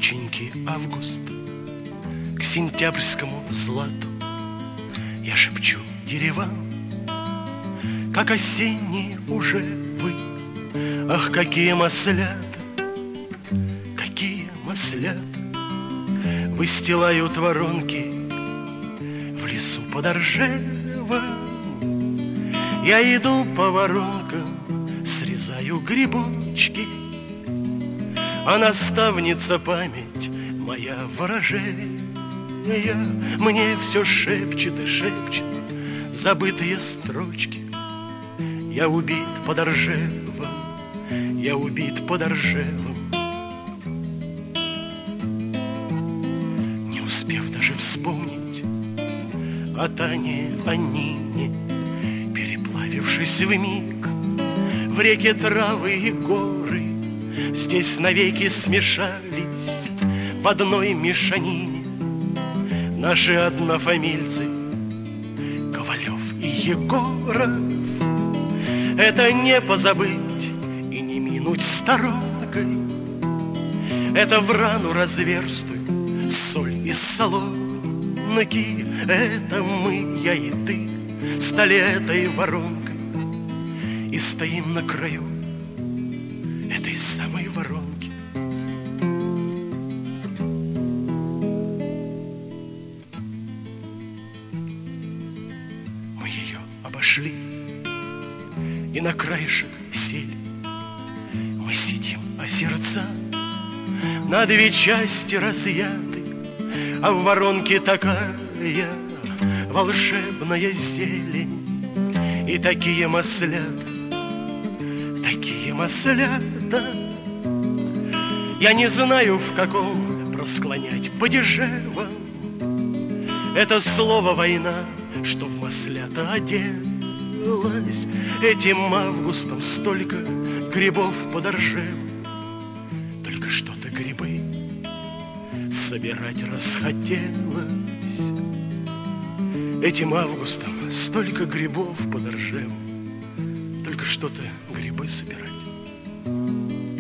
Ученики август к сентябрьскому злату я шепчу деревам, как осенние уже вы. Ах, какие маслята, какие маслята выстилают воронки в лесу под Ржевом. Я иду по воронкам, срезаю грибочки, а наставница память моя ворожея мне все шепчет и шепчет забытые строчки. Я убит под Ржевом, я убит под Ржевом. Не успев даже вспомнить о Тане, о Нине, переплавившись вмиг в реке травы и горы, здесь навеки смешались в одной мешанине наши однофамильцы Ковалев и Егоров. Это не позабыть и не минуть сторонкой, это в рану разверстую соль из солонки. Это мы, я и ты, стали этой воронкой и стоим на краю этой самой воронки. Мы ее обошли и на краешек сели. Мы сидим, а сердца на две части разъяты, а в воронке такая волшебная зелень. И такие маслята, такие маслята. Я не знаю, в каком просклонять падежевом это слово война, что в маслята оделась. Этим августом столько грибов под Ржевом, только что-то грибы собирать расхотелось. Этим августом столько грибов под Ржевом, только что-то грибы собирать